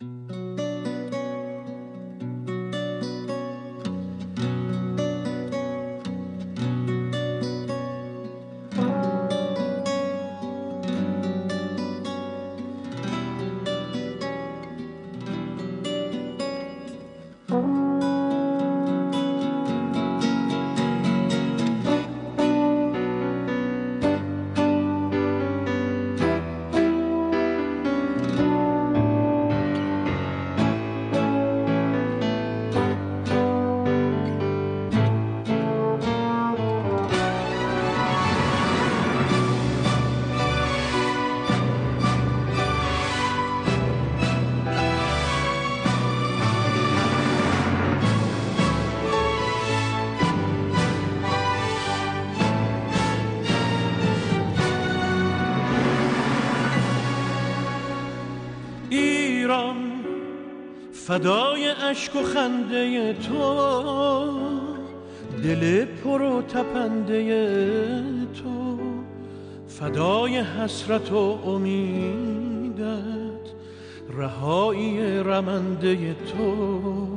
فدای اشک و خنده تو، دل پر و تپنده تو، فدای حسرت و امیدت، رهایی رمنده تو،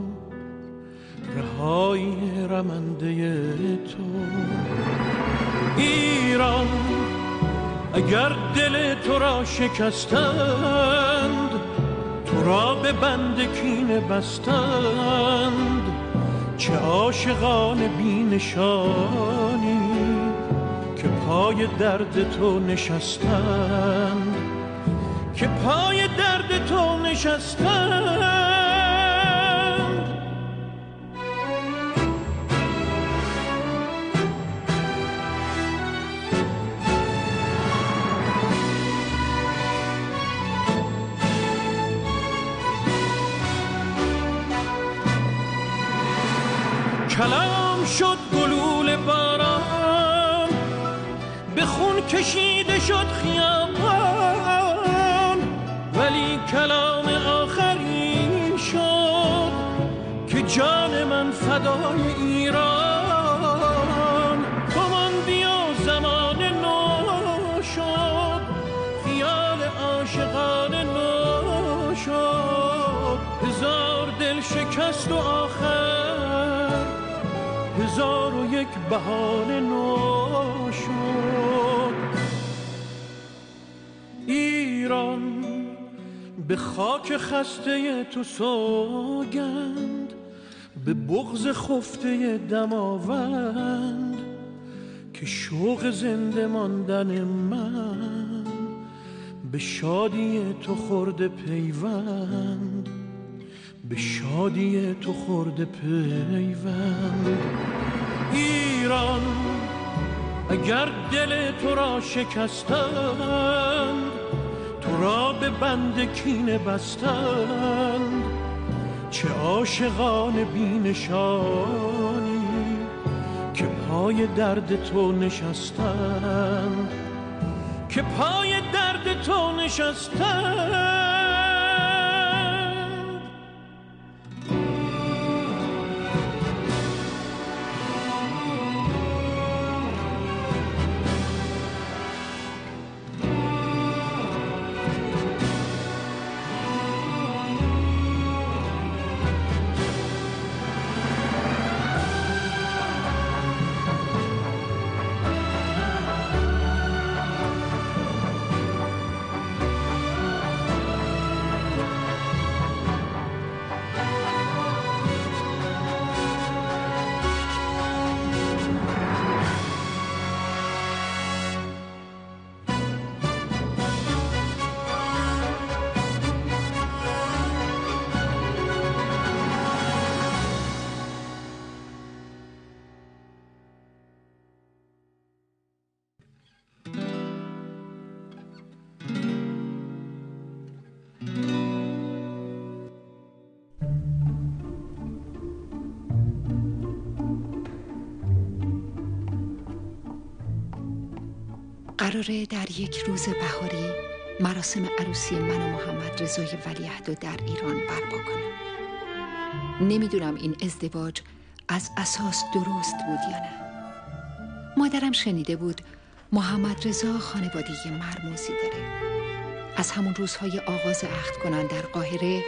رهایی رمنده تو. ایران اگر دل تو را شکستند، تو را به بند کینه بستند، چه عاشقان بی نشانی که پای درد تو نشستند، که پای درد تو نشستند. کلام شد گلوله باران، به خون کشیده شد خیابان، ولی کلام آخری شد که جان من فدای ایران. تو ماندی و زمان نو شد، خیال عاشقان نو شد، هزار دل شکست و آخر هزار و یک بهانه نو شد. ایران به خاک خسته تو سوگند، به بغض خفته دماوند، که شوق زنده ماندن من به شادی تو خورده پیوند، به شادی تو خورده پیوند. ایران اگر دل تو را شکستند، تو را به بند کینه بستند، چه عاشقان بی نشانی که پای درد تو نشستند، که پای درد تو نشستند. قراره در یک روز بهاری مراسم عروسی من و محمد رضای ولیعهد در ایران برپا کنم. نمیدونم این ازدواج از اساس درست بود یا نه. مادرم شنیده بود محمد رضا خانوادگی مرموزی داره. از همون روزهای آغاز عقد کنن در قاهره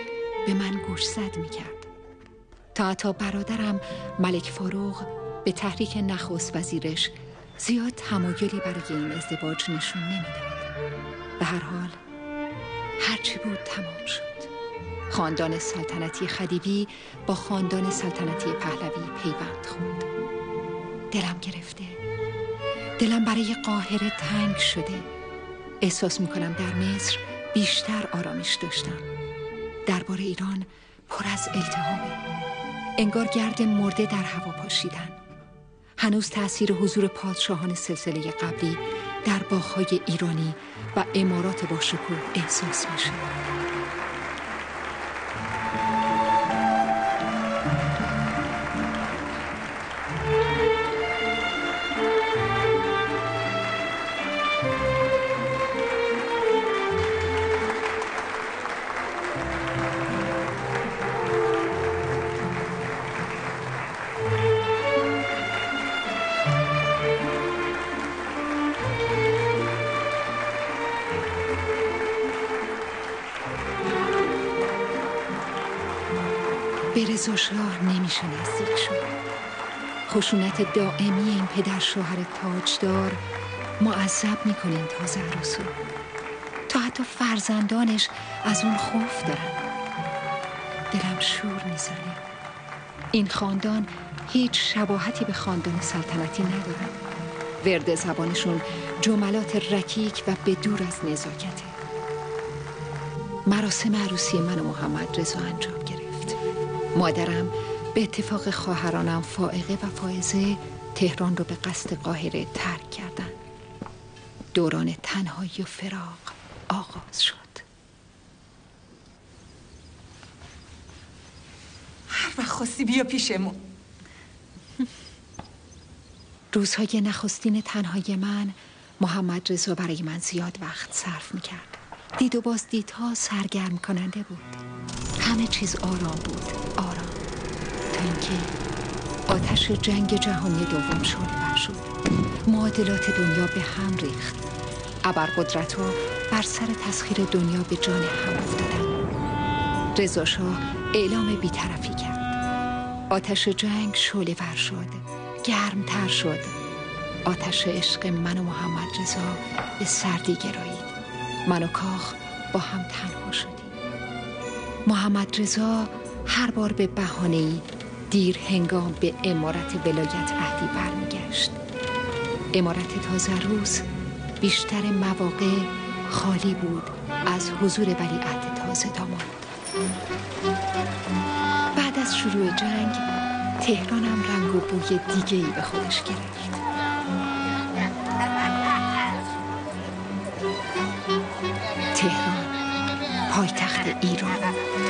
به من گوشزد میکرد. تا حتی برادرم ملک فاروق به تحریک نخست وزیرش زیاد تمایلی برای این ازدواج نشون نمیداد. به هر حال هرچی بود تمام شد. خاندان سلطنتی خدیوی با خاندان سلطنتی پهلوی پیوند خورد. دلم گرفته، دلم برای قاهره تنگ شده. احساس میکنم در مصر بیشتر آرامش داشتم. دربار ایران پر از التهابه، انگار گرد مرده در هوا پاشیدن. هنوز تأثیر حضور پادشاهان سلسله قبلی در باغ‌های ایرانی و امارات با شکوه احساس میشه. به رضا شاه نمیشه نزدیک شد. خشونت دائمی این پدر شوهر تاجدار معذب میکنه این تازه عروسو. تا حتی فرزندانش از اون خوف دارن. دلم شور میزنه. این خاندان هیچ شباهتی به خاندان سلطنتی ندارن. ورد زبانشون جملات رکیک و بدور از نزاکته. مراسم عروسی من و محمد رضا انجام گرفت. مادرم به اتفاق خواهرانم فائقه و فائزه تهران رو به قصد قاهره ترک کردن. دوران تنهایی و فراق آغاز شد. هر وقت خواستی بیا پیشمون. روزهای نخستین تنهایی من محمد رضا برای من زیاد وقت صرف میکرد. دید و باز دیدها سرگرم کننده بود. همه چیز آرام بود، آرام، تا اینکه آتش جنگ جهانی دوم شعله‌ور شد. معادلات دنیا به هم ریخت. ابرقدرت‌ها بر سر تسخیر دنیا به جان هم افتادند. رضا شاه اعلام بی‌طرفی کرد. آتش جنگ شعله‌ور شد، گرمتر شد. آتش عشق من و محمد رضا به سردی گرایید. من و کاخ با هم تنها شدیم. محمد رضا هر بار به بهانه‌ای دیر هنگام به امارت ولایت عهدی برمیگشت. امارت تازه روز بیشتر مواقع خالی بود از حضور ولیعهد تازه داماد. بعد از شروع جنگ تهرانم رنگ و بوی دیگه‌ای به خودش گرفت. تهران، پایتخت ایران.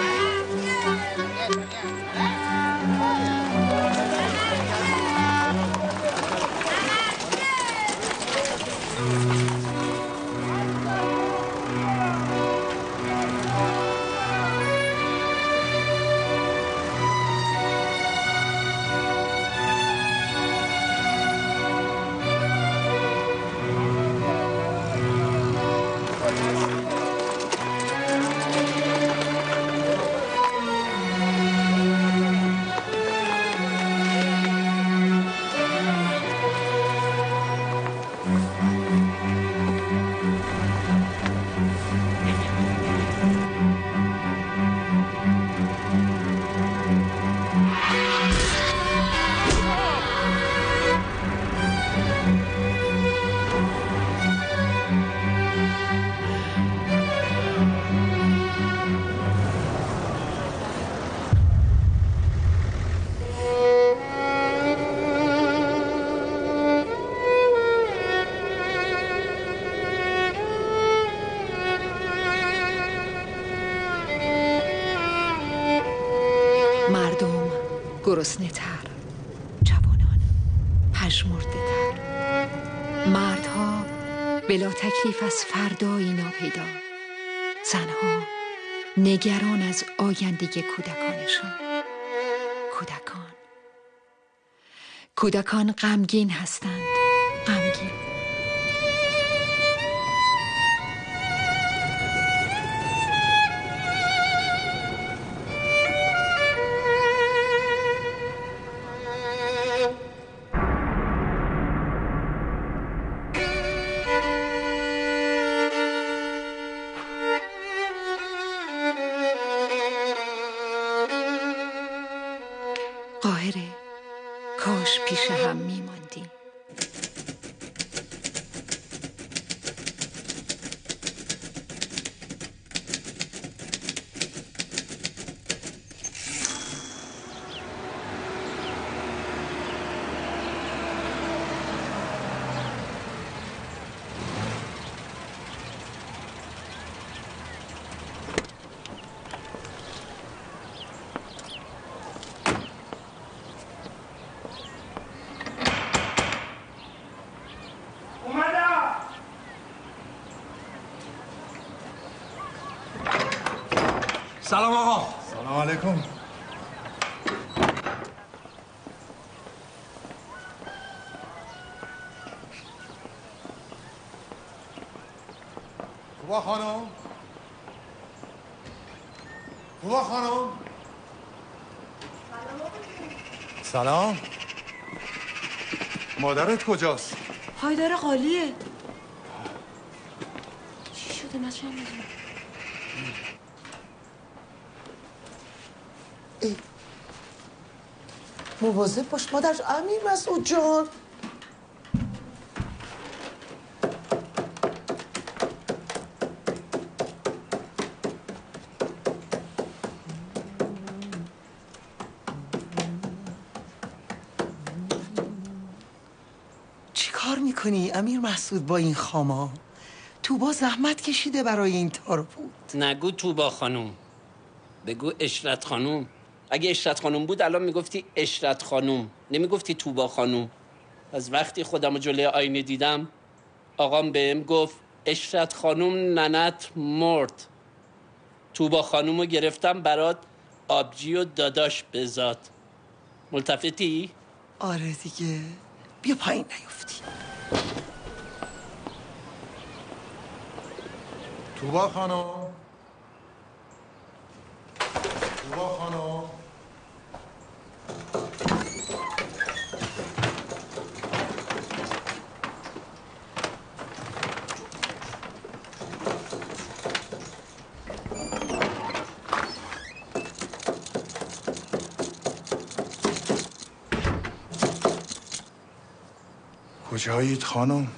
مردم گرسنه تر، جوانان پژمرده تر، مردها بلا تکلیف از فردایی ناپیدا، زنها نگران از آینده کودکانشان. کودکان غمگین هستند، غمگین. سلام آقا. سلام علیکم. خوبا خانم. خوبا خانم. سلام. مادرت کجاست؟ حیدر قالیه. چی شده نشم بزن؟ مواظب باش مادر. امیر مسعود جان. چی کار میکنی امیر مسعود با این خاما؟ توبا زحمت کشیده برای این تار بود. نگو توبا خانوم، بگو اشرت خانوم. اگه اشرت خانوم بود الان میگفتی اشرت خانوم، نمیگفتی توبا خانوم. از وقتی خودمو جلوی آینه دیدم آقام بهم گفت اشرت خانوم ننت مرد. توبا خانومو گرفتم برات آبجی و داداش بزاد. ملتفتی؟ آره دیگه. بیا پایین نیفتی. توبا خانم. توبا خانم. کجایید خانم؟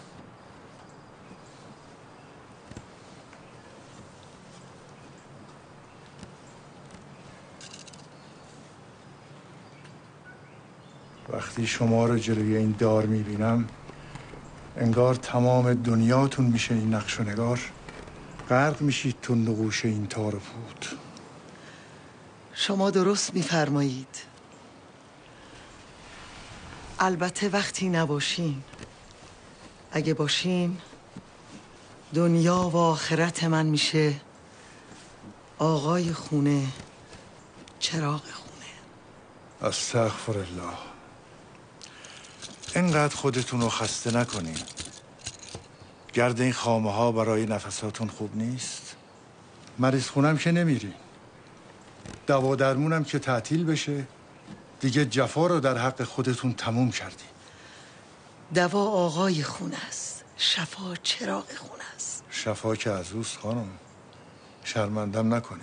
وقتی شما رو جلوی این دار میبینم انگار تمام دنیاتون میشه این نقش و نگار. غرق میشید تو نقوش این تار و پود. شما درست میفرمایید. البته وقتی نباشین. اگه باشین دنیا و آخرت من میشه آقای خونه، چراغ خونه. استغفر الله. اینقدر خودتون رو خسته نکنین. گرد این خامه ها برای نفساتون خوب نیست. مریض خونم که نمیرین. دوا درمونم که تعطیل بشه دیگه جفا رو در حق خودتون تموم کردین. دوا آقای خونه است، شفا چراغ خونه است. شفا که از اوست خانم. شرمندم نکنید.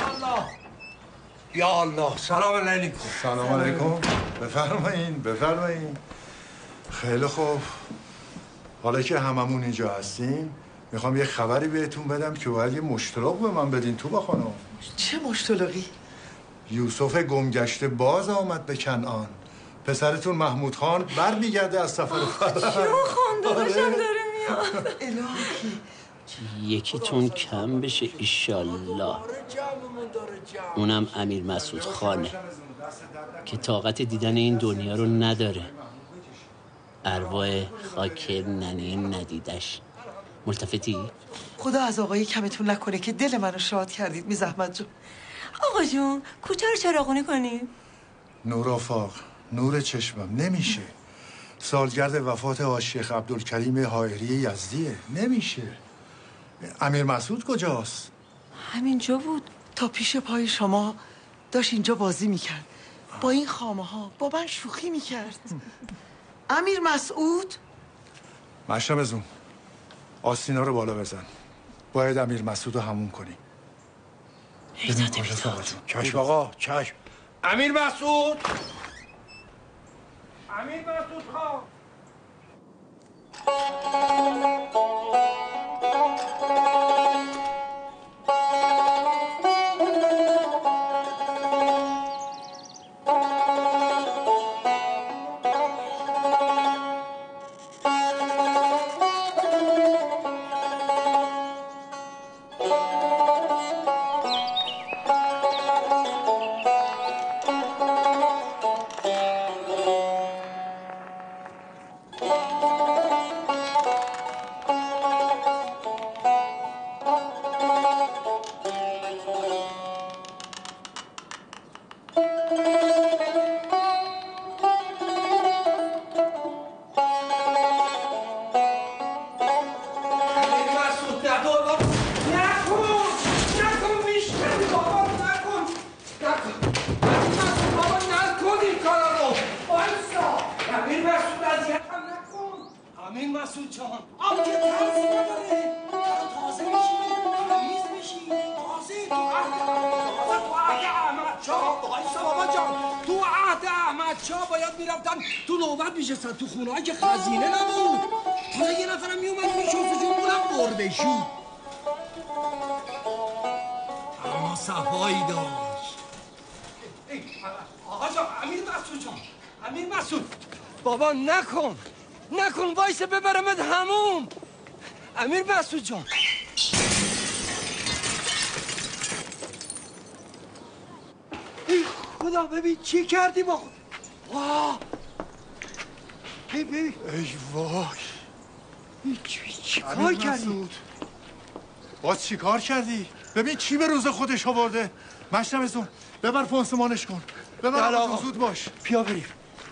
یا الله. سلام علیکم. سلام علیکم. بفرمایین بفرمایین. خیلی خوب. حالا که هممون اینجا هستیم میخوام یه خبری بهتون بدم که باید یه مشتلق به من بدین توبا خانم. چه مشتلقی؟ یوسف گمگشته باز آمد به کنعان. پسرتون محمود خان برمیگرده از سفر فرار. خان داداشم داره میاد. الهی یکیتون کم بشه ایشالله. اونم امیر مسعود خانه که طاقت دیدن این دنیا رو نداره. ارواح خاک ننه ندیدش. ملتفتی؟ خدا از آقای کمتون نکنه که دل منو شاد کردید. می زحمت جون. آقا جون کوچه رو چراغونی کنیم. نور آفاق، نور چشمم نمیشه. سالگرد وفات آقا شیخ عبدالکریم حائری یزدیه. نمیشه. امیر مسعود کجاست؟ همینجا بود. تا پیش پای شما داشت اینجا بازی میکرد. با این خامه ها با من شوخی میکرد. امیر مسعود. مشربزون آستینا رو بالا بزن. باید امیر مسعود رو همون کنی. چشم آقا چشم. امیر مسعود. امیر مسعود خان. مسعود جان آقا که ترس نداره تازه میشی تمیز میشی تازه تو عهد احمد شاه بایستا بابا جان تو عهد احمد شاه باید میرفتن تو نوبت میشستن تو خونه هایی که خزینه نبود حالا یه نفرم میومد میشوز جمهورم گربه شو اما صفایی داشت آقا جان امیر مسعود جان امیر مسعود بابا نکن وایسه ببرمت هموم امیر مسعود جان ای خدا ببین چی کردی با خود واه ببین ای وای چی کار کردی؟ باز چی کار کردی؟ ببین چی به روز خودش آورده مشنوزون ببر پانسمانش کن ببر آقا زود باش بیا بریم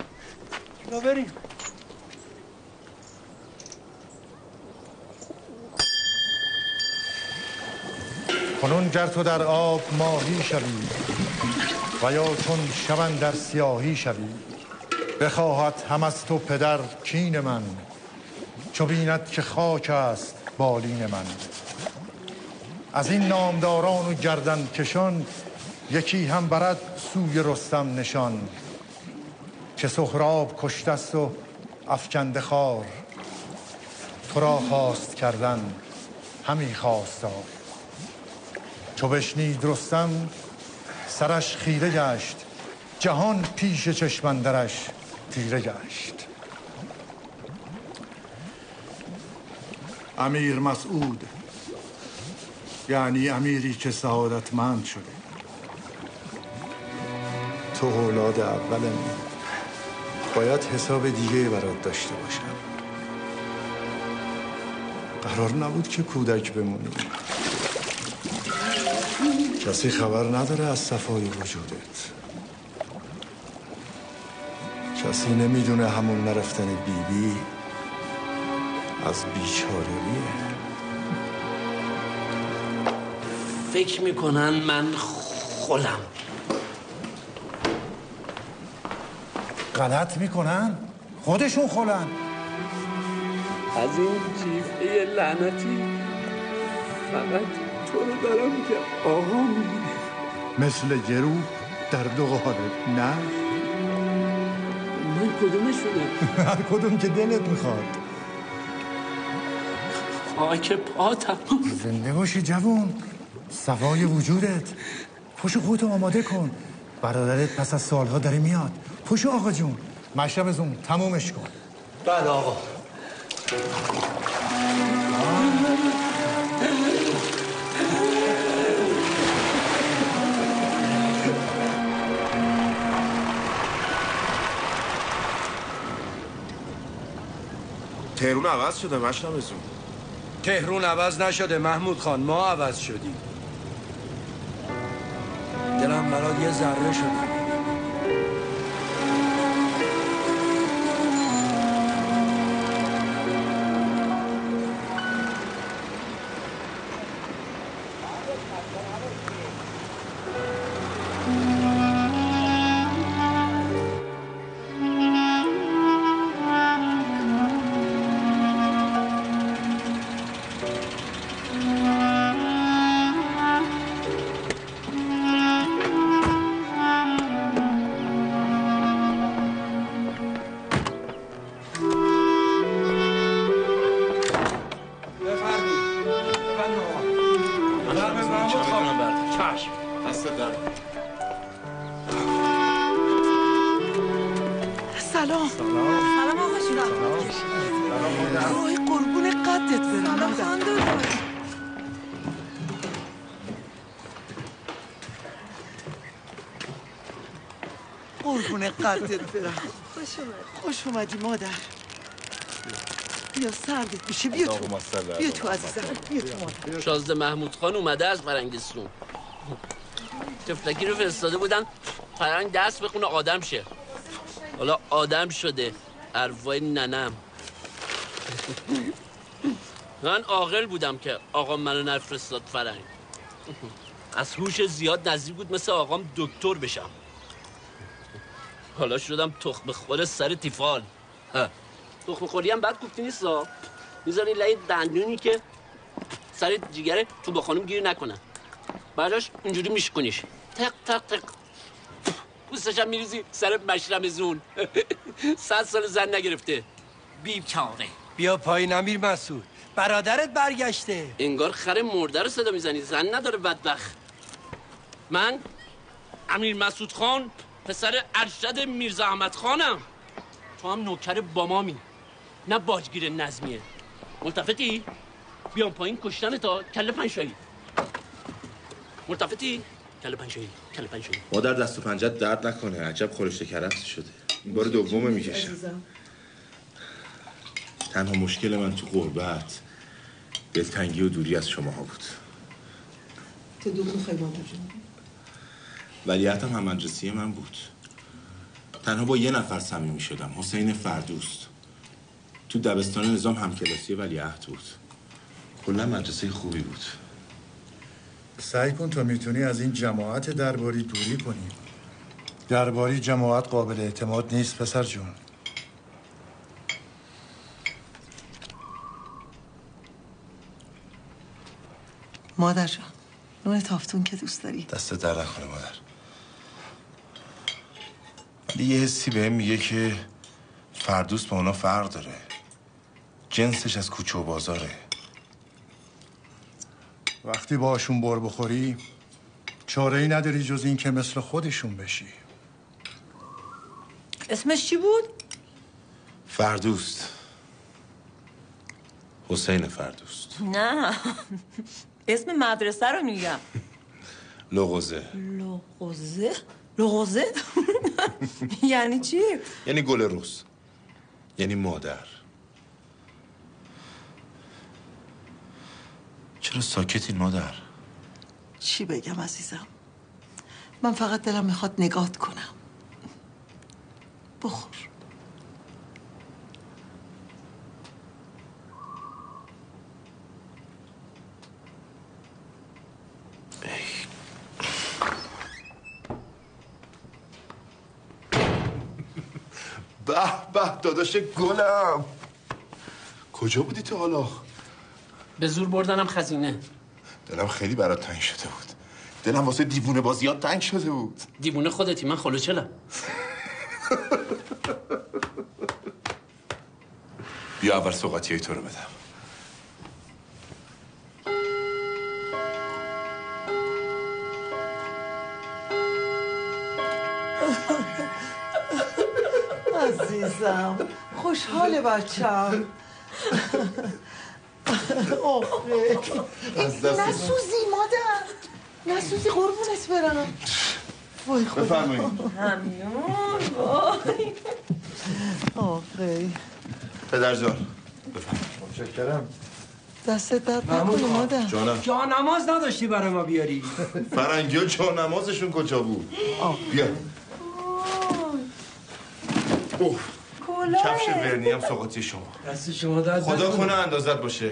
کنون گر تو در آب ماهی شوی و یا چون شبن در سیاهی شوی بخواهد هم از تو پدر کین من چو بیند که خاک است بالین من از این نامداران و گردن کشان یکی هم برد سوی رستم نشان که سهراب کشته است و افکنده خوار تو را خواست کردن همی خواستار چو بشنید رستم سرش خیره گشت جهان پیش چشم اندرش تیره گشت امیر مسعود یعنی امیری که سعادتمند شده تو اولاد اولم باید حساب دیگه برات داشته باشم قرار نبود که کودک بمونی کسی خبر نداره از صفای وجودت کسی نمیدونه همون نرفتن بیبی از بیچارگیه فکر میکنن من خلم غلط میکنن خودشون خلن از این جیفه لعنتی فقط تو رو دارم که آقا میبینه مثل گرو در دو قالب نه من کدومشونه هر کدوم که دلت میخواد خاک پاتم زنده باشی جوون صفای وجودت پشو خودتو آماده کن برادرت پس از سالها داره میاد پشو آقا جون مشربزون تمومش کن بله آقا تهرون عوض شده مشنوزون تهرون عوض نشده محمود خان ما عوض شدیم دلم برات یه ذره شده سلام آقا جون وای قربون قدت برم سلام خاندار قربون قدت برم خوش اومدی مادر بیا سردت میشه بیا تو عزیزم بیا تو مادر شازده محمود خان اومده از فرنگستون تفلکی رو فرستاده بودن فرنگ دست بخونه آدم شه حالا آدم شده ارواح ننم من عاقل بودم که آقام منو نفرستاد فرنگ از هوش زیاد نزدیک بود مثل آقام دکتر بشم حالا شدم تخم خور سر تیفال تخم خوری هم بد کوفتی نیستا. میذاری لای دندونی که سر جیگر تو با خانم گیر نکنه. بعدش اینجوری میشکنیش. تق تق تق. پوستش هم میریزی سر مشرم زون. 100 سال زن نگرفته. بیچاره. بیا پایین امیر مسعود. برادرت برگشته. انگار خر مرده رو صدا میزنی. زن نداره بدبخت. من امیر مسعود خان پسر ارشد میرزا احمد خانم. تو هم نوکر بامامی، نه باجگیر نظمیه. ملتفتی؟ بیام پایین کشتن تا کله پنجشایی. ملتفتی؟ کله پنجشایی، کله پنجشایی. مادر دست و پنجت درد نکنه. عجب خورشت کرفس شده. این بار دومه میکشم. تنها مشکل من تو غربت دلتنگی و دوری از شماها بود. تو دو میخوای مادر جون؟ ولیعتم هم مدرسی من بود. تنها با یه نفر صمیمی شدم، حسین فردوست. تو دبستان نظام همکلاسی ولیعهد بود. کلا مدرسه خوبی بود. سعی کن تا میتونی از این جماعت درباری دوری کنی. درباری جماعت قابل اعتماد نیست پسر جون. مادر جان، نون تافتون که دوست داری؟ دست در نکنه مادر. ولی یه حسی بهم میگه که فردوست با اونا فرق داره. جنسش از کوچه و بازاره. وقتی باشون بر بخوری چاره‌ای نداری جز این که مثل خودشون بشی. اسمش چی بود؟ فردوست. حسین فردوست. نه اسم مدرسه رو میگم. لغوزه. لغوزه؟ لغوزه؟ یعنی چی؟ یعنی گل روز. یعنی مادر. چرا ساکتین مادر؟ چی بگم عزیزم؟ من فقط دلم میخواد نگات کنم. بخور. به به داداش گلم. کجا بودی تو حالا؟ به زور بردنم خزینه. دلم خیلی برات تنگ شده بود. دلم واسه دیوونه بازیات تنگ شده بود. دیوونه خودتی، من خلوچلم. بیا اول سوغاتیای تو رو بدم. عزیزم خوشحال بچم. آخه نسوزی مادر، نسوزی قربونت برم. وای خدا. بفرمایید. ممنون. وای آخه پدر جان بفرمایید. متشکرم. دستت درد نکنه مادر. جانم. جا نماز نداشتی برای ما بیاری؟ فرنگی ها جا نمازشون کجا بود؟ بیا. اوه. کفش ورنی هم سوغاتی شما. دست شما درد خدا کنه اندازت باشه.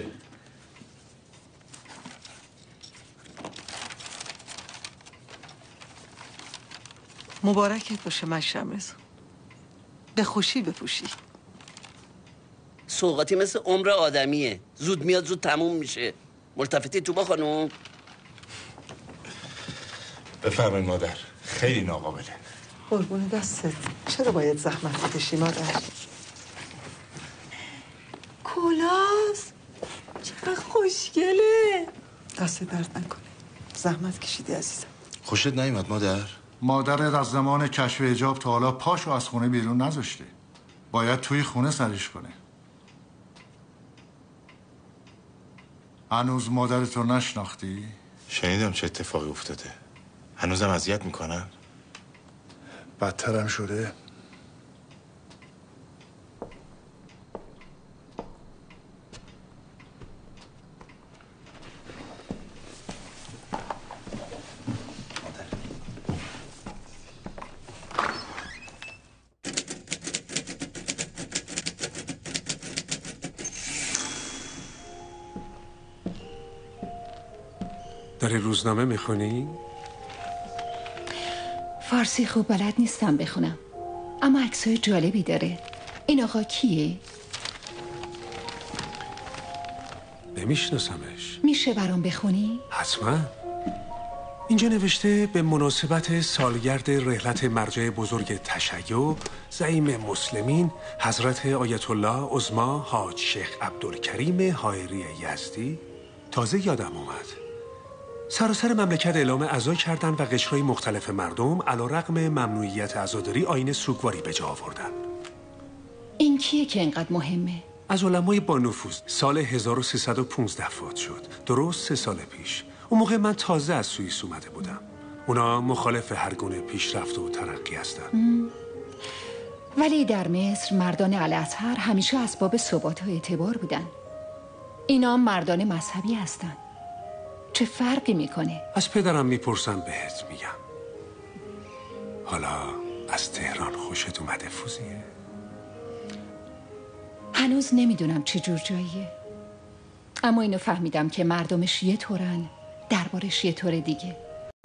مبارکت باشه مشرم رضا. به خوشی بپوشی. سوغاتی مثل عمر آدمیه، زود میاد زود تموم میشه. ملتفتی تو با خانوم. بفرمایید مادر، خیلی ناقابله. قربون دستت. چرا باید زحمت بکشی مادر؟ کلاس چقدر خوشگله. دست درد نکنه. زحمت کشیدی عزیزم. خوشت نیومد مادر؟ مادرت از زمان کشف حجاب تا حالا پاشو از خونه بیرون نذاشته. باید توی خونه سرش کنه. هنوز مادرتو نشناختی؟ شنیدم چه اتفاقی افتاده. هنوزم اذیت میکنن؟ بدترم شده. داری روزنامه میخونی؟ فارسی خوب بلد نیستم بخونم، اما عکسای جالبی داره. این آقا کیه؟ نمیشناسمش. میشه برام بخونی؟ حتما. اینجا نوشته به مناسبت سالگرد رحلت مرجع بزرگ تشیع زعیم مسلمین حضرت آیت الله عظما حاج شیخ عبدالکریم حائری یزدی. تازه یادم اومد سراسر مملکت اعلام عزا کردن و قشرهای مختلف مردم علیرغم ممنوعیت عزاداری آیین سوگواری به جا آوردن. این کیه که اینقدر مهمه؟ از علمای با نفوذ. سال 1315 فوت شد، درست 3 سال پیش. اون موقع من تازه از سوئیس اومده بودم. اونا مخالف هر گونه پیشرفت و ترقی هستن. ولی در مصر مردان الازهر همیشه اسباب ثبات و اعتبار بودن. اینا مردان مذهبی هستن. چه فرقی میکنه؟ از پدرم میپرسم بهت میگم. حالا از تهران خوشت اومده فوزیه؟ هنوز نمیدونم چه جور جاییه، اما اینو فهمیدم که مردمش یه طورن، دربارش یه طور دیگه.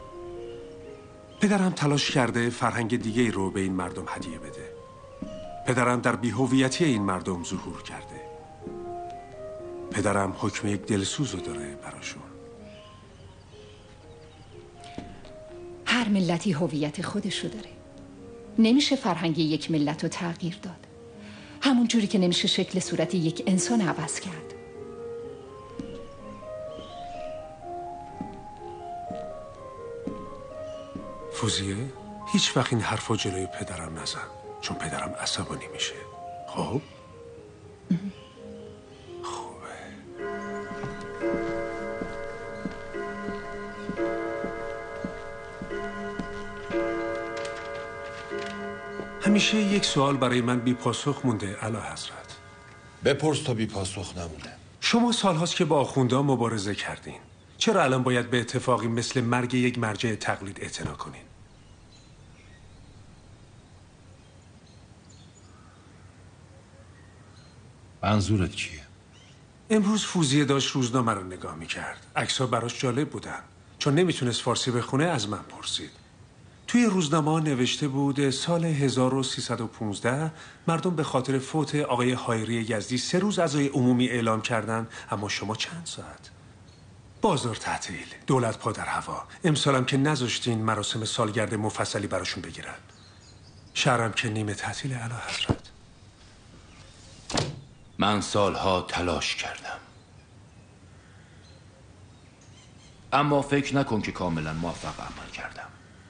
پدرم تلاش کرده فرهنگ دیگه رو به این مردم هدیه بده. پدرم در بی‌هویتی این مردم ظهور کرده. پدرم حکم یک دلسوزو داره براشون. هر ملتی هویت خودشو داره. نمیشه فرهنگ یک ملت رو تغییر داد، همون جوری که نمیشه شکل صورت یک انسان عوض کرد. فوزیه، هیچ وقت این حرفا جلوی پدرم نزن، چون پدرم عصبانی میشه. خب؟ خوبه. همیشه یک سوال برای من بی پاسخ مونده اعلی حضرت. بپرس تا بی پاسخ نمونه. شما سالهاست که با آخوندها مبارزه کردین. چرا الان باید به اتفاقی مثل مرگ یک مرجع تقلید اعتنا کنین؟ منظورت چیه؟ امروز فوزیه داشت روزنامه رو نگاه میکرد. عکس‌ها براش جالب بودن. چون نمیتونست فارسی بخونه از من پرسید. توی روزنامه نوشته بود سال 1315 مردم به خاطر فوت آقای حائری یزدی 3 روز عزای عمومی اعلام کردن، اما شما چند ساعت؟ بازار تعطیل، دولت پا در هوا. امسالم که نذاشتین مراسم سالگرد مفصلی براشون بگیرن. شهرم که نیمه تعطیل اعلی حضرت. من سالها تلاش کردم، اما فکر نکن که کاملا موفق عمل کردم.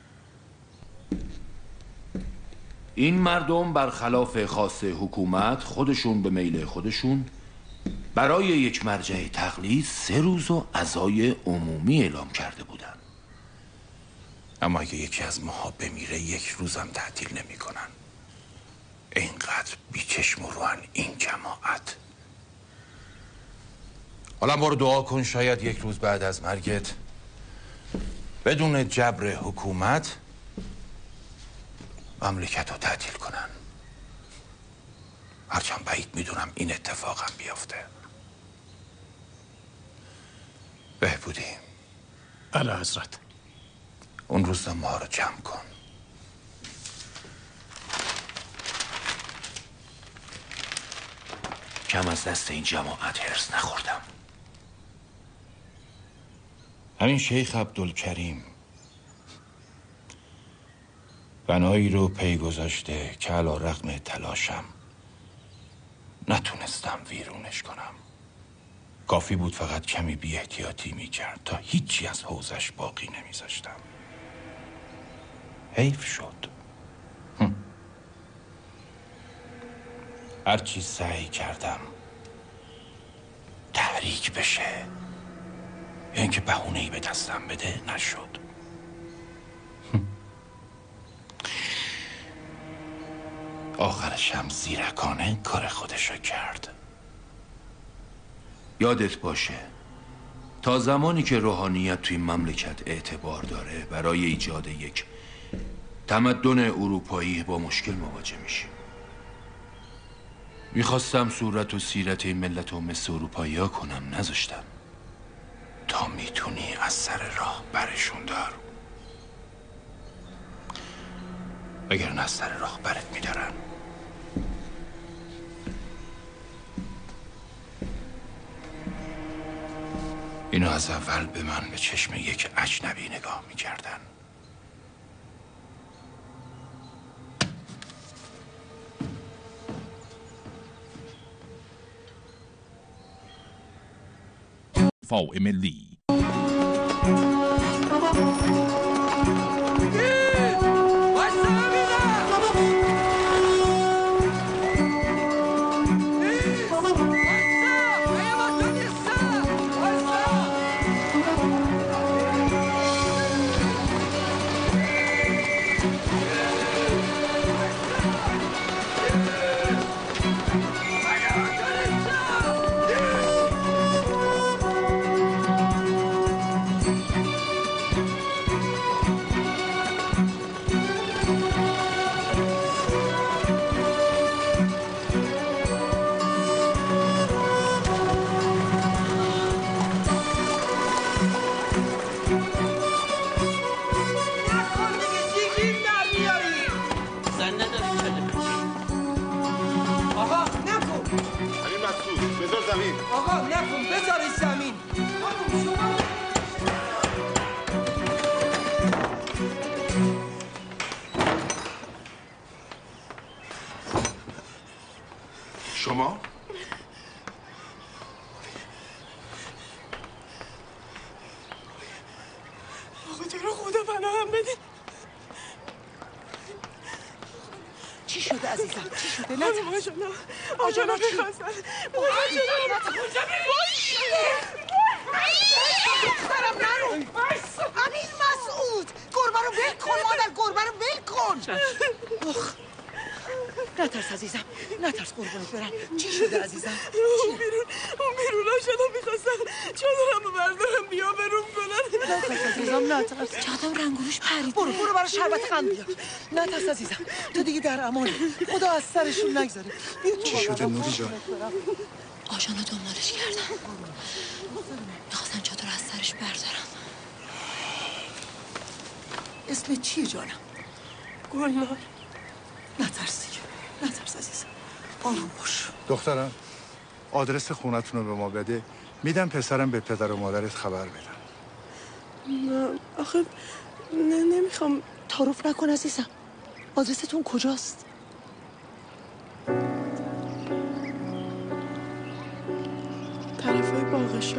این مردم برخلاف خواست حکومت خودشون به میل خودشون برای یک مرجع تقلید 3 روز و عزای عمومی اعلام کرده بودن. اما اگه یکی از ماها بمیره 1 روزم تعطیل نمی کنن. اینقدر بیچشم و روان این جماعت. حالا برو دعا کن شاید 1 روز بعد از مرگت بدون جبر حکومت مملکت رو تعطیل کنن. هرچند بعید میدونم این اتفاقم بیافته. بهبودی اعلی حضرت. اون روزنامه ها رو جمع کن. کم از دست این جماعت هرس نخوردم. همین شیخ عبدالکریم بنایی رو پی گذاشته که علیرغم تلاشم نتونستم ویرونش کنم. کافی بود فقط کمی بی احتیاطی میکرد تا هیچی از حوزش باقی نمیذاشتم. حیف شد. هرچی سعی کردم تحریک بشه یا اینکه بهونه‌ای به دستم بده نشد. آخرش هم زیرکانه کار خودشو کرد. یادت باشه تا زمانی که روحانیت توی مملکت اعتبار داره برای ایجاد یک تمدن اروپایی با مشکل مواجه میشیم. میخواستم صورت و سیرت این ملت رو مثل اروپایی ها کنم، نذاشتم. تا میتونی از سر راه برشون دار، وگرنه از سر راه برت میدارن. اینا از اول به من به چشم یک اجنبی نگاه میکردن. دفاع ملی آقا نکن بذارش زمین. شما؟ آقا تو رو خدا پناهم بدین. چی شده عزیزم؟ چی شده؟ نه آجانا چی؟ دخترم نرو. امین مسعود گربه رو ول کن مادر، گربه رو ول کن. نترس عزیزم، نترس قربونت برم. چی شده عزیزم؟ اون بیرون آجانا میخواستن چادرم بردارم بیا بروم کنن. نترس عزیزم، نترس. چادرم رنگونش پرید. برو برای شربت قند بیار. نترس عزیزم، تو دیگه در امانی. خدا از سرشون نگذاره. چی شده نوری جان؟ آجانا دنبالش کردن، میخواستن چادر از سرش بردارم. اسم چیه جانم؟ گلنار. نترس دیگه، نترس عزیزم، آروم باش. دخترم آدرس خونتون رو به ما بده، میدم پسرم به پدر و مادرت خبر بدن. نه آخه نمیخوام. تعارف نکن عزیزم. آدرستون کجاست؟ طرفای باغشا.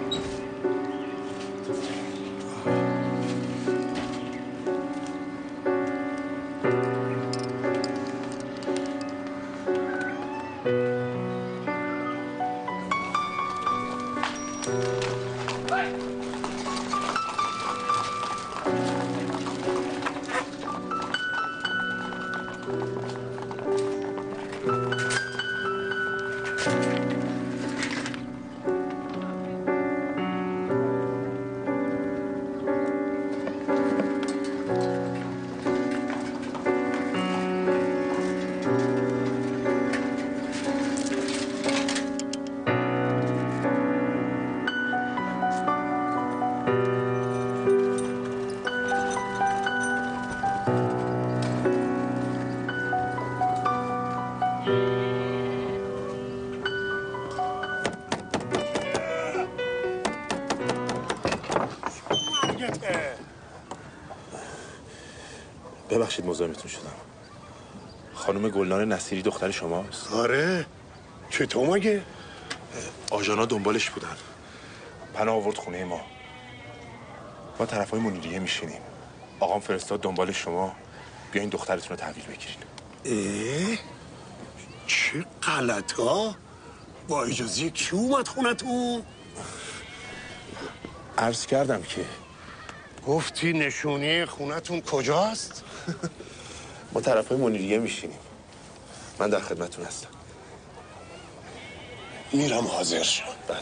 ببخشید مزاحمتون شدم. خانم گلنار نصیری دختر شماست؟ آره. چطور مگه؟ آژانا دنبالش بودن. پناه آورد خونه ما. ما طرفای منیریه میشینیم. آقام فرستاد دنبال شما بیاین دخترتون رو تحویل بگیرین. چه غلطا؟ با اجازه کی اومد خونتون؟ عرض کردم که گفتی نشونی خونتون کجاست؟ ما طرفای منیریه میشینیم. من در خدمتتون هستم. میرم حاضر شم. بله.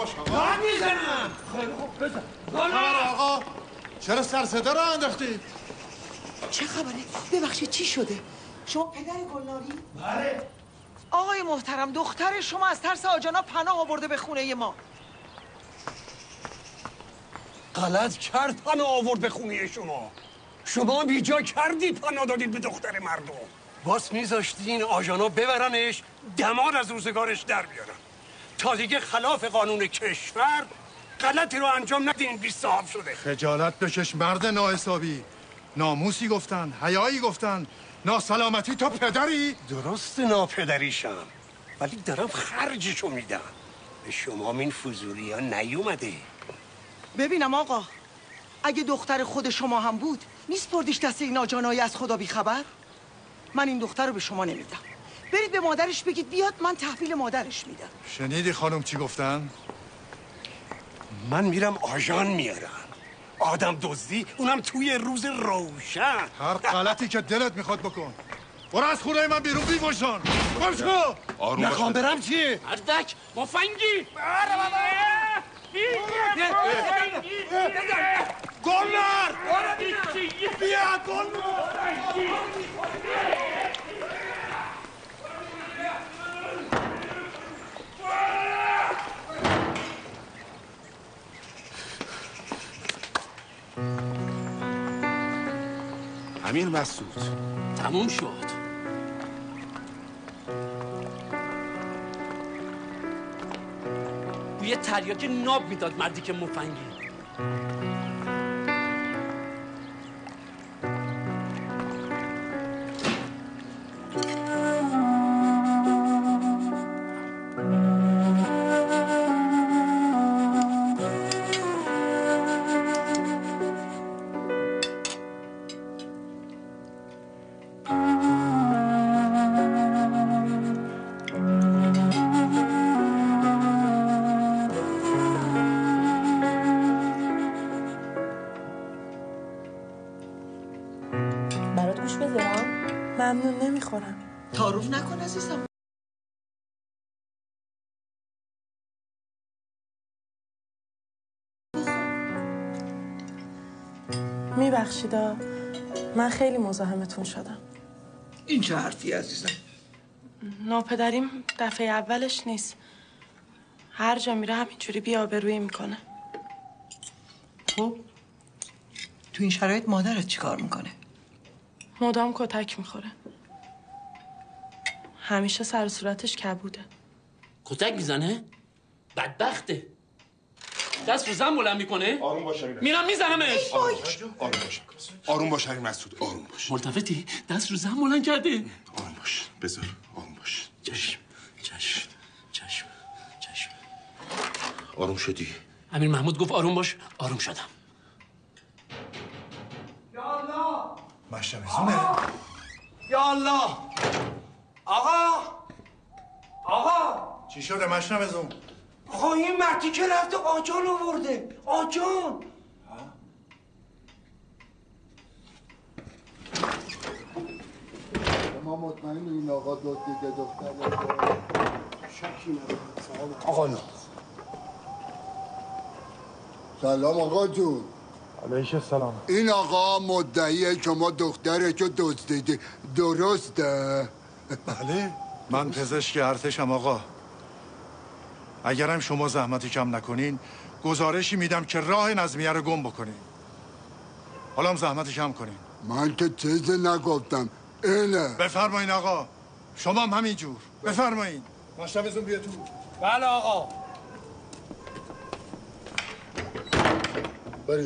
باش آقا. داد میزنم. خیلی خوب بزن. آقا چرا سر صدا را انداختید؟ چه خبره؟ ببخشید چی شده؟ شما پدر گلناری؟ بله. آقای محترم دختر شما از ترس آجانا پناه آورده به خونه ما. غلط کرد پناه آورد به خونه شما. شما بیجا کردی پناه دادید به دختر مردم. باز میذاشتین آژانا ببرنش دمار از روزگارش در بیارن تا دیگه خلاف قانون کشور غلطی رو انجام ندین. بی صاحب شده. خجالت بکش مرد ناحسابی. ناموسی گفتن، حیایی گفتن، ناسلامتی تا پدری؟ درست ناپدریشم ولی دارم خرجشو میدم. به شما این فضولی ها نیومده. ببینم آقا اگه دختر خود شما هم بود نیست بردیش دست این آجانایی از خدا بی خبر؟ من این دختر رو به شما نمیدم. برید به مادرش بگید بیاد من تحویل مادرش میدم. شنیدی خانم چی گفتن؟ من میرم آژان میارم. آدم دزدی اونم توی روز روشن. هر غلطی که دلت میخواد بکن. برو از خونه من بیرون بی وجدان. برو. نخوام برم چی؟ اردک مفنگی. گلنار بیا گلنار. امیر مسعود تموم شد. بوی تریاک ناب میداد مردی که مفنگی. ممنون نمیخورم. تعارف نکن عزیزم. میبخشیدا من خیلی مزاحمتون شدم. این چه حرفی عزیزم؟ ناپدریم دفعه اولش نیست. هر جا میره همینجوری بی‌آبرویی میکنه. خب تو این شرایط مادرت چیکار میکنه؟ مدام کتک میخوره. همیشه سر صورتش کبوده. کتک میزنه؟ بدبخته. دست رو زن بلند میکنه؟ آروم باش. میرم میزنمش. آروم باش امیر مسعود. آروم باش. ملتفتی دست رو زن بلند کرده. آروم باش. بذار آروم باش. چشم. آروم شدی؟ امیر محمود گفت آروم باش. آروم شدم. یا الله. مشتبه‌زونه. یا الله. آقا چی شده مشتبه‌زون؟ آقا این مردی که رفته آجان آورده. آجان. ما مطمئن این آقا دزدیده دختر شکی ندارم. آقا نه. سلام آقا جون. علیه السلام. این آقا مدعیه شما دخترشو دزدیدی، درسته؟ بله. من پزشک ارتشم آقا. اگرم شما زحمتی کم نکنین گزارشی میدم که راه نظمیه رو گم بکنین. حالا هم زحمتی کم کنین. من که چیزی نگفتم. اینه. بفرمایین آقا. شما هم همینجور. بفرمایین. مشتبه‌زون بیا تو. بله آقا. بریم.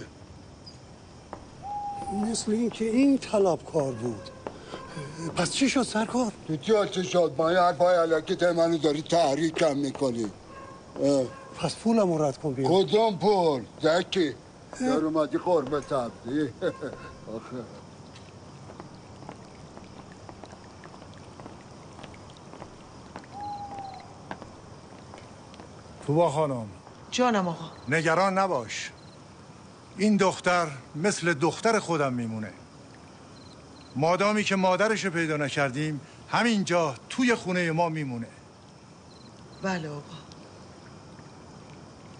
مثل این که این طلبکار بود. پس چی شد سرکار؟ چی شد؟ ما یه حرفای علاکی منو داری تحریکم میکنی. پس پولم رو رد کن بیا. کدوم پول؟ زکی در اومدی قربه سبزی. آخه توبا خانم. جانم آقا. نگران نباش. این دختر مثل دختر خودم میمونه. مادامی که مادرشو پیدا نکردیم همینجا توی خونه ما میمونه. بله آقا.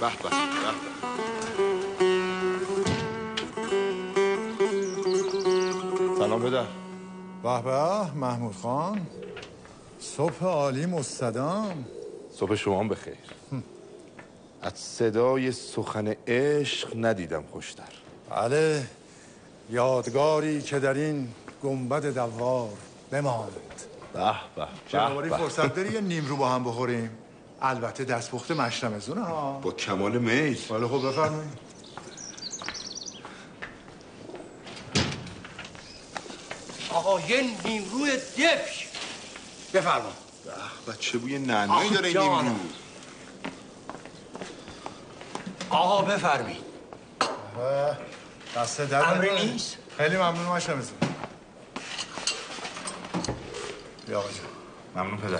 به به سلام پدر. به به محمود خان، صبح عالی مستدام. صبح شما هم بخیر. از صدای سخن عشق ندیدم خوشتر. بله، یادگاری که در این گنبد دوار بماند. به به جنابالی فرصت داری یه نیم رو با هم بخوریم؟ البته دستپخت مشرمزونه ها. با کمال میل. بله خب بفرمایید. آقا یه نیمروی دبش بفرما. به چه بوی نعنایی داره این نیمرو. آقا بفرمید. دسته در امری نیست؟ خیلی ممنون مشرمزونه. بیا آقا جان. ممنون پدر.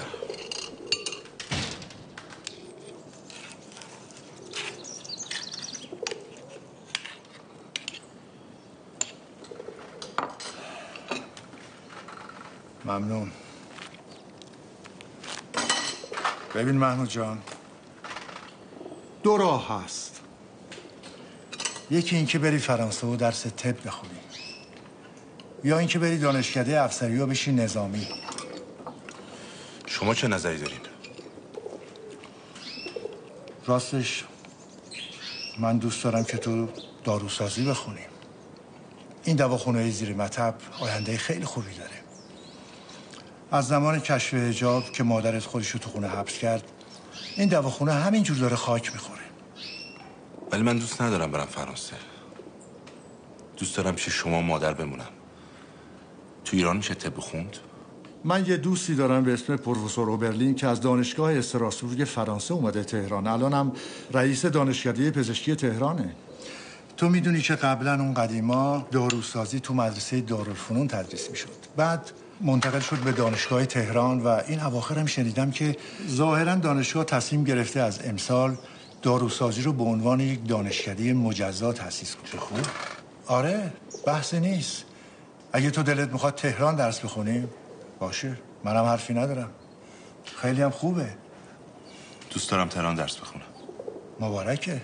ممنون. ببین محمود جان، دو راه هست. یکی اینکه بری فرانسه و درس طب بخونی، یا اینکه بری دانشکده افسری و بشی نظامی. شما چه نظری دارین؟ راستش من دوست دارم که تو داروسازی بخونی. این دواخونه زیر مطب آینده خیلی خوبی داره. از زمان کشف حجاب که مادرت خودشو تو خونه حبس کرد، این دواخونه همینجور داره خاک میخوره. ولی من دوست ندارم برم فرانسه. دوست دارم چه شما مادر بمونم. تو ایران چه طب خوند؟ من یه دوستی دارم به اسم پروفسور اوبرلین که از دانشگاه استراسبورگ فرانسه اومده تهران. الانم رئیس دانشکده پزشکی تهرانه. تو میدونی که قبلا اون قدیما داروسازی تو مدرسه دارالفنون تدریس میشد. بعد منتقل شد به دانشگاه تهران و این اواخر هم شنیدم که ظاهرا دانشگاه تصمیم گرفته از امسال داروسازی رو به عنوان یک دانشکده مجزا تأسیس کنه. خوب؟ آره، بحثی نیست. اگه تو دلت میخواد تهران درس بخونیم باشه، منم حرفی ندارم. خیلی هم خوبه. دوست دارم تهران درس بخونم. مبارکه.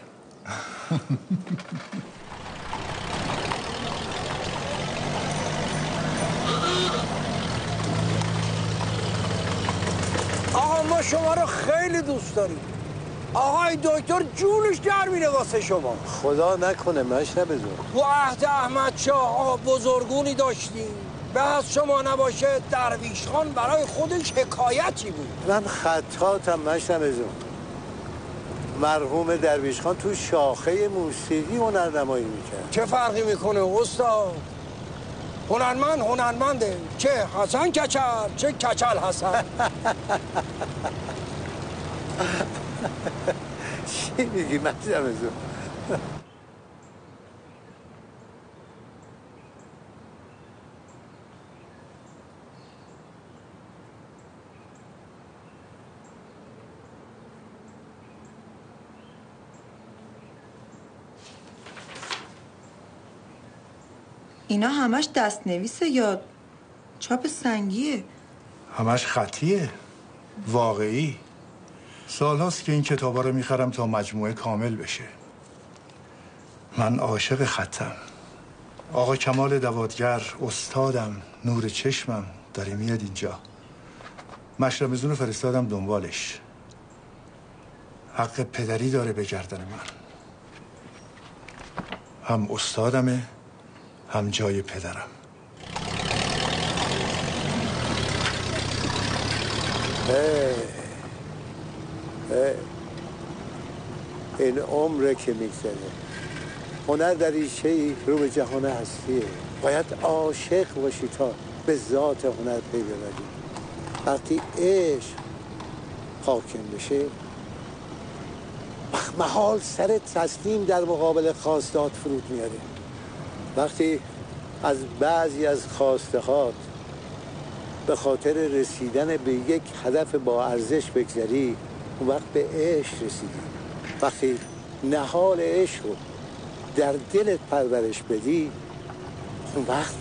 آقا ما شما رو خیلی دوست داریم. آقای دکتر جونش در میره واسه شما. خدا نکنه مشرمزون. تو عهد احمد شاه آقا بزرگونی داشتیم. به از شما نباشه درویش خان برای خودش حکایتی بود. من خطاتم مشرمزون. مرحوم درویش خان تو شاخه موسیقی هنرنمایی میکرد. چه فرقی میکنه استاد؟ هنرمنده. چه حسن کچل چه کچل حسن. چی میگی مشرمزون؟ اینا همش دستنویسه یا چاپ سنگیه؟ همش خطیه. واقعی. سالهاست که این کتابا رو میخرم تا مجموعه کامل بشه. من عاشق خطم. آقا کمال دوادگر استادم، نور چشمم، داره میاد اینجا. مشرمزون رو فرستادم دنبالش. حق پدری داره به گردن من. هم استادمه هم جای پدرم. این عمره که میگذره. هنر در ریشه‌ای رو به جهان هستیه. باید عاشق باشی تا به ذات هنر پی ببری. وقتی عشق حاکم بشه محال سر تسلیم در مقابل خواستات فرود میاره. وقتی از بعضی از خواستهات به خاطر رسیدن به یک هدف با ارزش بگذری، اون وقت به عشق رسیدی. وقتی نهال عشق رو در دلت پرورش بدی، اون وقت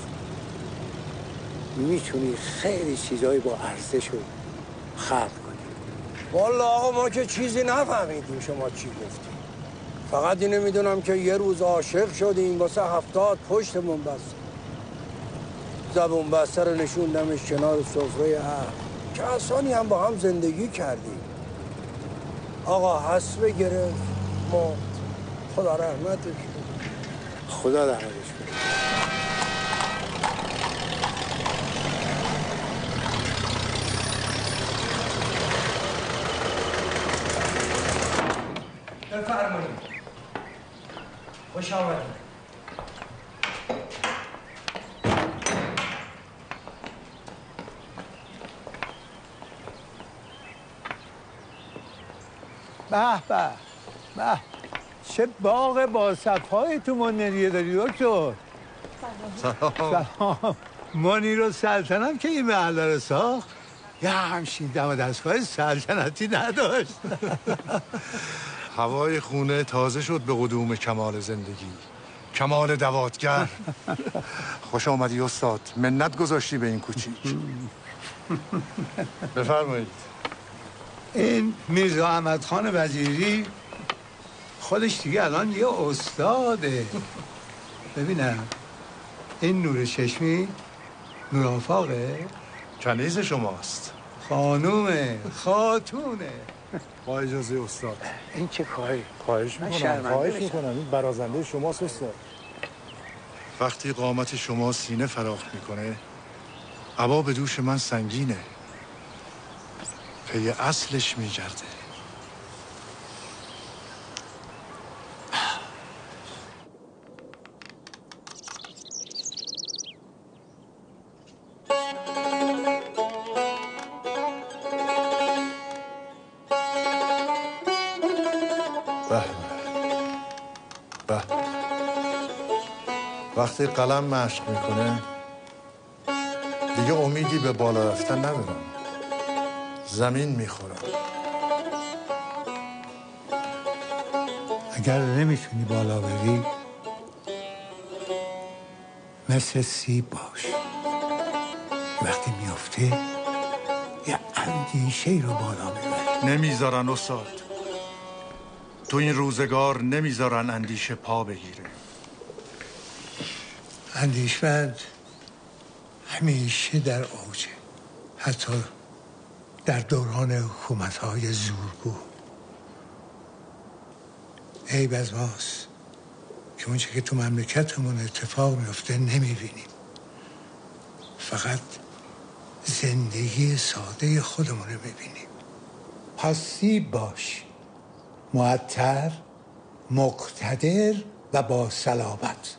میتونی خیلی چیزایی با ارزش رو خلق کنی. والا آقا ما که چیزی نفهمیدیم شما چی گفتیم. فقط اینو میدونم که یه روز عاشق شدیم واسه 70 پشتمون بست. زبون بسته رو نشوندمش کنار سفره عهد. کسانی هم با هم زندگی کردیم. آقا حسبه گرفت ما خدا رحمتش. خدا رحمتش کنه. بفرمایید. خوش آمدید. به به به، چه باغ با صفایی تو منیریه داری دکتر. سلام. منیر و سلطنم که این محله رو ساخت یه همچین دم و دستگاه سلطنتی نداشت. هوای خونه تازه شد به قدوم کمال زندگی، کمال دواتگر. خوش آمدی استاد، منت گذاشتی به این کوچیک. بفرمایید. این میرزا احمد خان وزیری خودش دیگه الان یه استاده. ببینم این نور چشمی نور آفاقه؟ کنیز شماست. خانومه، خاتونه. با اجازه استاد. این چه کاری؟ خواهش میکنم این برازنده شماست استاد. وقتی قامت شما سینه فراخ میکنه عبا به دوش من سنگینه، پی اصلش میگرده. به وقتی قلم مشق میکنه دیگه امیدی به بالا رفتن ندارم، زمین میخورم. اگر نمیتونی بالا بری مثل سیب باش، وقتی میافته یه اندیشه رو بالا میبری. نمیذارن استاد، تو این روزگار نمیذارن اندیشه پا بگیره. اندیشمند همیشه در اوجه، حتی در دوران حکومت‌های زورگو. عیب از ماست که اونچه که تو مملکتمون اتفاق میفته نمیبینیم، فقط زندگی ساده خودمون رو میبینیم. پس سیب باش، معطر، مقتدر و با صلابت.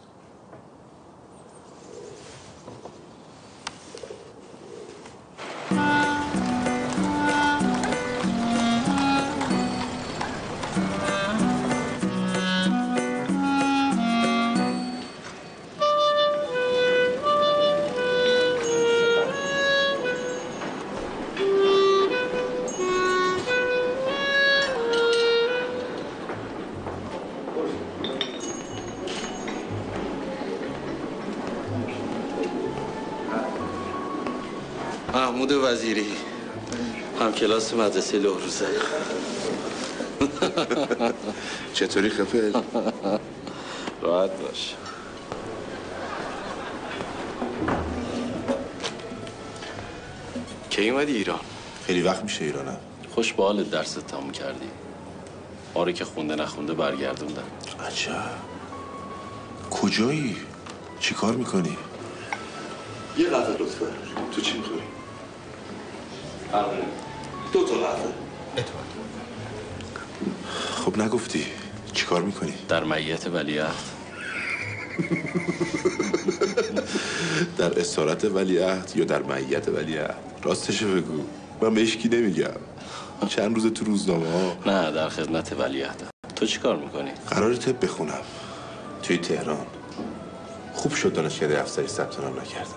محمود وزیری، هم کلاس مدرسه لوروزه. چطوری خفه؟ راحت باش. کی اومدی ایران؟ خیلی وقت میشه ایرانم. خوش به حالت درست تموم کردی. آره که خونده نخونده برگردوندم. عجب. کجایی؟ چی کار میکنی؟ یه قهوه لطفا. تو چی میخوری؟ دو تا قهوه. خب نگفتی چی کار میکنی؟ در معیت ولیعهد. در اسارت ولیعهد یا در معیت ولیعهد؟ راستشو بگو، من به هیچکی نمیگم. چند روز تو روزنامه ها. نه، در خدمت ولیعهدم. تو چی کار میکنی؟ قراره طب بخونم توی تهران. خوب شد دانشکده افسری ثبت نام نکردم.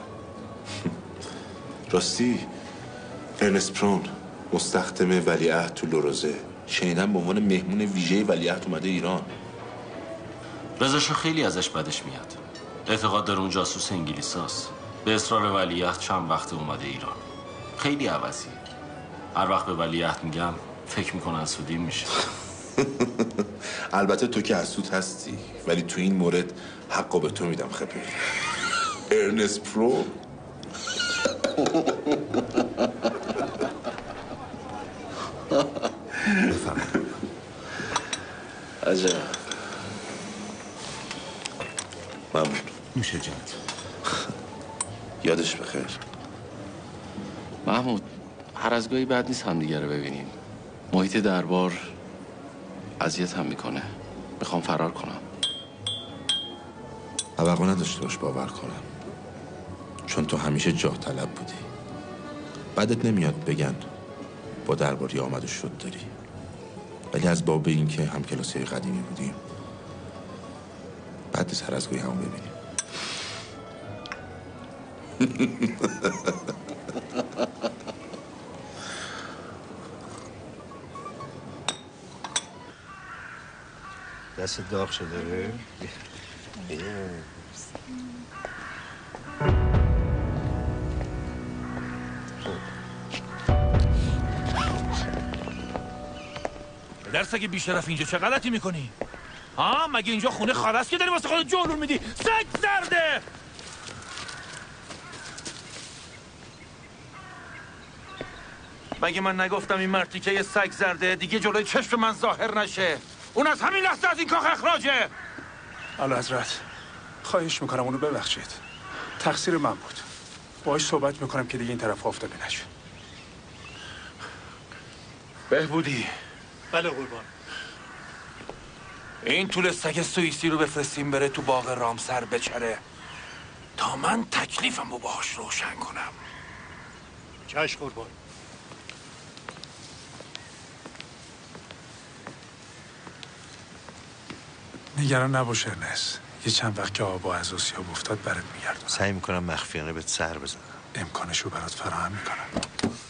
راستی ارنست پرون مستخدم ولیعهد تو لوروزه، شنیدم به عنوان مهمون ویژه ولیعهد اومده ایران. رضاشو خیلی ازش بدش میاد. اعتقاد داره اون جاسوس انگلیساست. به اصرار ولیعهد چند وقت اومده ایران. خیلی عوضی. هر وقت به ولیعهد میگم فکر میکنن سودیم میشه. البته تو که حسود هستی، ولی تو این مورد حقو به تو میدم. خبر ارنست پرو. بفهم. عجب. ممنون. نوشه جانت. یادش بخیر. محمود، هر از گاهی بد نیست همدیگه رو ببینیم. محیط دربار اذیت هم میکنه. میخوام فرار کنم. توقع نداشته باش باور کنم، چون تو همیشه جاه طلب بودی. بعدت نمیاد بگن با درباری آمد و شد داری، ولی از باب این که هم کلاسی قدیمی بودیم بعد نیست هر از گاهی همون ببینیم. دست داغ شده. درس اگه بیشرف اینجا چه غلطی میکنی؟ ها مگه اینجا خونه خالص که داری واسه خودت جلول میدی؟ سگ زرده! مگه من نگفتم این مرتی که یه سگ زرده دیگه جلوی چشم من ظاهر نشه؟ اون از همین لحظه از این کاخ اخراجه. اعلیحضرت خواهش میکنم اونو ببخشید، تقصیر من بود. باهاش صحبت میکنم که دیگه این طرف افتاده نشه. بهبودی. بله قربان. این طول سگ سوئیسی رو بفرستیم بره تو باغ رامسر بچره تا من تکلیفم رو باهاش روشن کنم. چشم قربان. نگران نباش ارنست، یه چند وقت که آب و از آسیاب افتاد برات میگردونم. سعی میکنم مخفیانه بهت سر بزنم. امکانشو برات فراهم میکنم.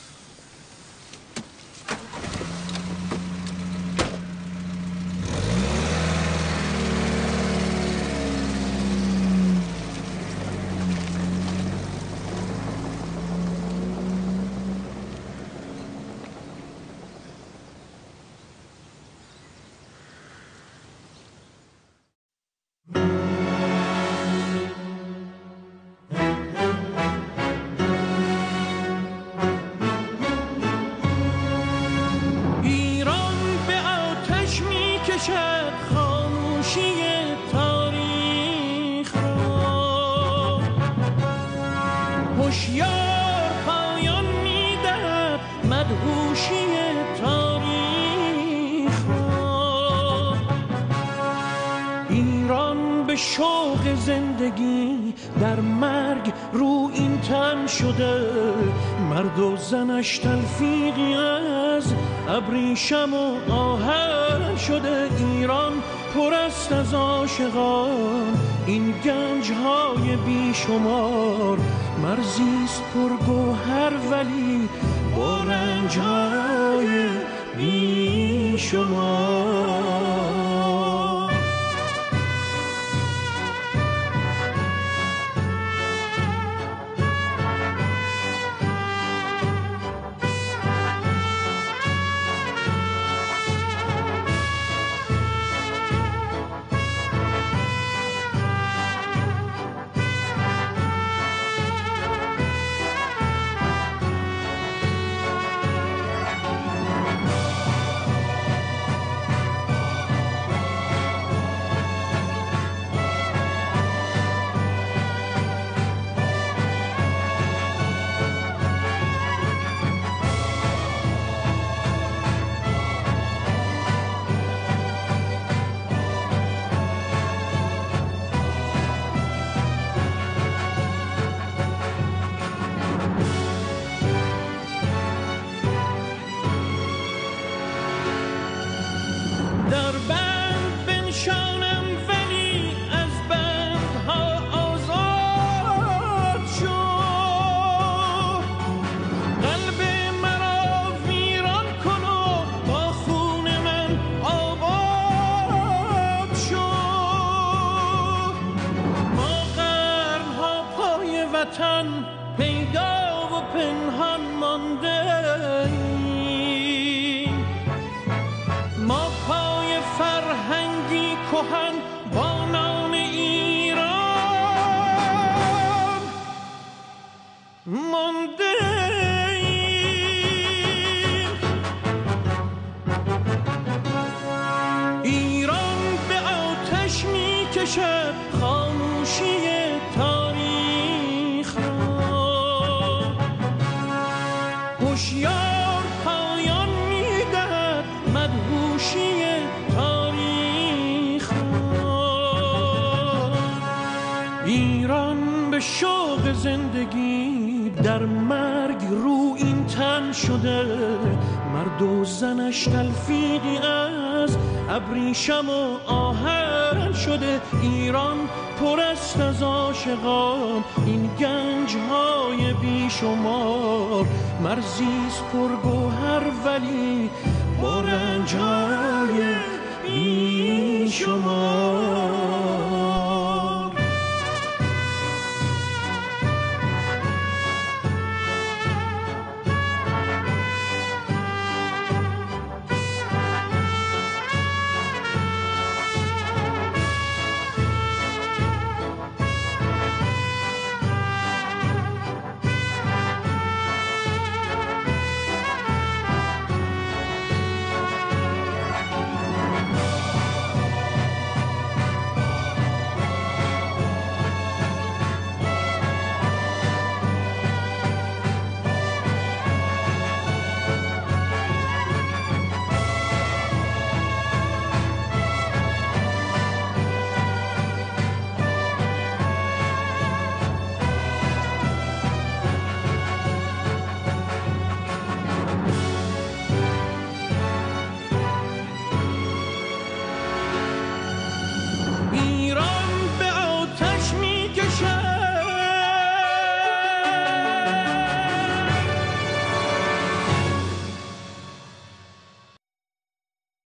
در مرگ رو این تن شده، مرد و زنش تلفیقی از ابریشم و آهن شده. ایران پر است از عاشقان، این گنج‌های بیشمار، مرزیست پرگوهر ولی با رنج‌های بیشمار. پیدا و پنهان مانده ایم، ما هوشیار پایان میدهد مدهوشی تاریخ را. ایران به شوق زندگی در مرگ رو این تن شده، مرد و زنش تلفیقی از ابریشم و آهن شده. ایران پر است از عاشقان، این گنج‌های بیشمار، مرزیست پرگوهر ولی با رنج‌های بیشمار.